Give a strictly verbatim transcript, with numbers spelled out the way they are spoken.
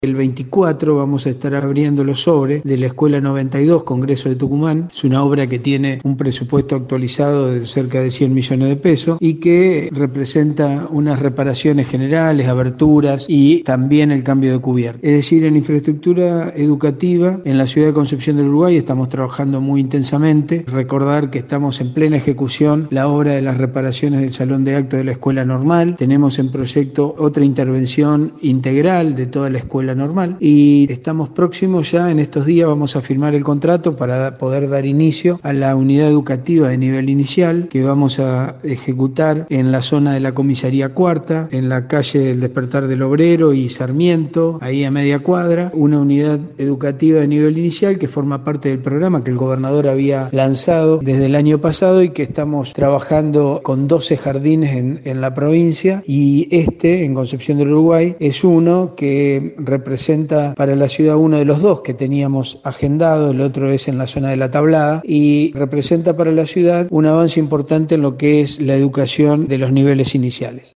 El veinticuatro vamos a estar abriendo los sobres de la Escuela noventa y dos, Congreso de Tucumán. Es una obra que tiene un presupuesto actualizado de cerca de cien millones de pesos y que representa unas reparaciones generales, aberturas y también el cambio de cubierta. Es decir, en infraestructura educativa en la ciudad de Concepción del Uruguay estamos trabajando muy intensamente. Recordar que estamos en plena ejecución la obra de las reparaciones del salón de actos de la escuela normal. Tenemos en proyecto otra intervención integral de toda la escuela normal y estamos próximos ya, en estos días vamos a firmar el contrato para poder dar inicio a la unidad educativa de nivel inicial que vamos a ejecutar en la zona de la comisaría cuarta, en la calle del Despertar del Obrero y Sarmiento, ahí a media cuadra, una unidad educativa de nivel inicial que forma parte del programa que el gobernador había lanzado desde el año pasado y que estamos trabajando con doce jardines en, en la provincia, y este en Concepción del Uruguay es uno que representa para la ciudad uno de los dos que teníamos agendado, el otro es en la zona de La Tablada, y representa para la ciudad un avance importante en lo que es la educación de los niveles iniciales.